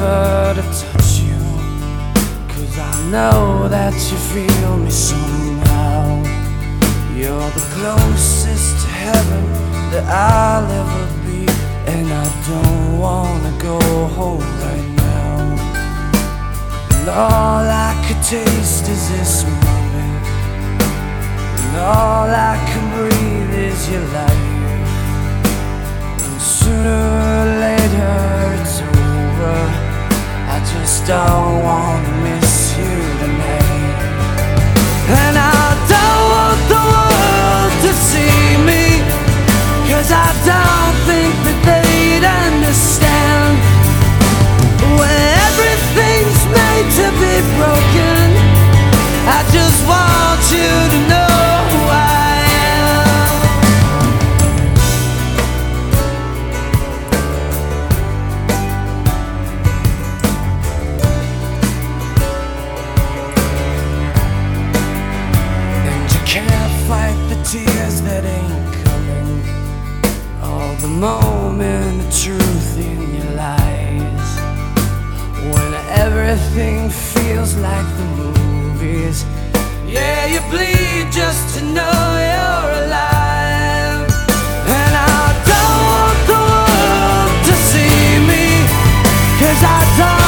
never to touch you, 'cause I know that you feel me somehow. You're the closest to heaven that I'll ever be, and I don't wanna go home right now. And all I could taste is this moment, and all I can breathe is your life. And sooner or later it's over, I just don't wanna miss you tonight. And I don't want the world to see me, 'cause I don't think that they'd understand. When everything's made to be broken, I just want you to know who I am. And you can't fight the tears that ain't coming, all the moment of truth in your lies. When everything feels like the movies, yeah, you bleed just to know you're alive. And I don't want the world to see me, 'cause I don't